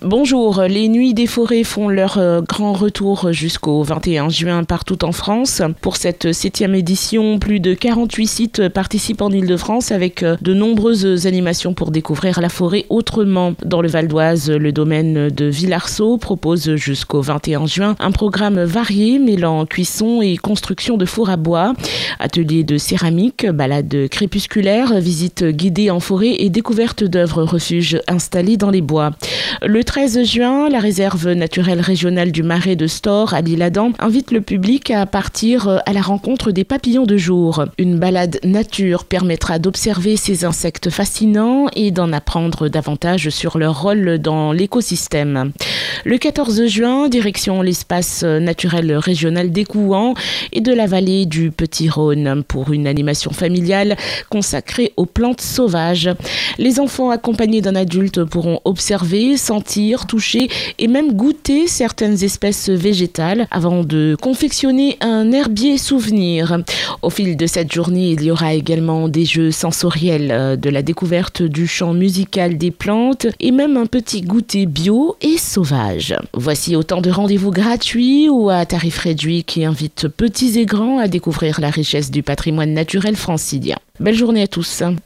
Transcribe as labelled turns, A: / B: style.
A: Bonjour, les Nuits des forêts font leur grand retour jusqu'au 21 juin partout en France. Pour cette 7e édition, plus de 48 sites participent en Île-de-France avec de nombreuses animations pour découvrir la forêt autrement. Dans le Val d'Oise, le domaine de Villarceau propose jusqu'au 21 juin un programme varié mêlant cuisson et construction de fours à bois, ateliers de céramique, balades crépusculaires, visites guidées en forêt et découvertes d'œuvres refuges installées dans les bois. Le 13 juin, la réserve naturelle régionale du Marais de Stors à l'Isle-Adam invite le public à partir à la rencontre des papillons de jour. Une balade nature permettra d'observer ces insectes fascinants et d'en apprendre davantage sur leur rôle dans l'écosystème. Le 14 juin, direction l'espace naturel régional des Couans et de la vallée du Petit-Rhône pour une animation familiale consacrée aux plantes sauvages. Les enfants accompagnés d'un adulte pourront observer, sentir, toucher et même goûter certaines espèces végétales avant de confectionner un herbier souvenir. Au fil de cette journée, il y aura également des jeux sensoriels, de la découverte du chant musical des plantes et même un petit goûter bio et sauvage. Voici autant de rendez-vous gratuits ou à tarif réduit qui invitent petits et grands à découvrir la richesse du patrimoine naturel francilien. Belle journée à tous.